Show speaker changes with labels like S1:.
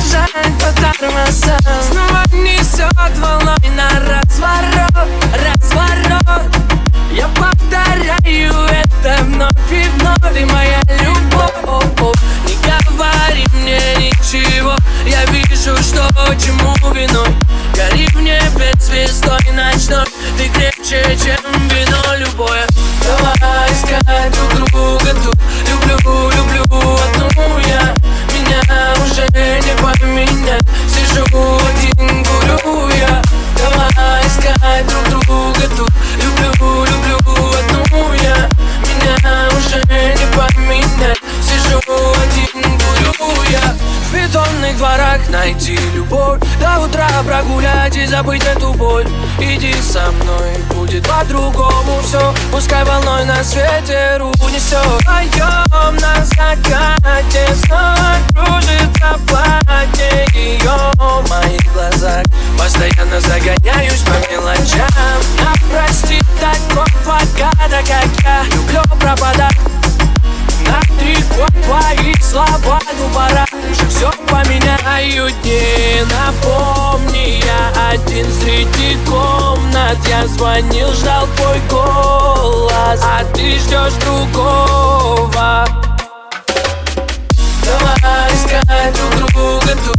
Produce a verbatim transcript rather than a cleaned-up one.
S1: бежать по тормозам. Снова несет волной на разворот, разворот. Я повторяю это вновь и вновь. Ты моя любовь, не говори мне ничего. Я вижу, что чему виной. Гори в небе звездой ночной. Ты крепче, чем вино любое. Давай искать друг друга тут. Люблю, люблю одну я. Меня уже не поменять. Сижу один, курю я. Давай искать друг друга тут. Люблю, люблю одну я. Меня уже не поменять. Сижу один, курю я. В бетонных дворах найти любовь. До утра прогулять и забыть эту боль. Иди со мной, будет по-другому все. Пускай волной на свете унесет. Вдвоем на закате снова кружится платье ее в моих глазах. Постоянно загоняюсь по мелочам. А прости такого гада, как я. Люблю пропадать. На три года твоих слова, ну пора уже все поменяю дни. Напомни, я один среди комнат. Я звонил, ждал твой голос, а ты ждешь другого. Давай искать друг друга тут.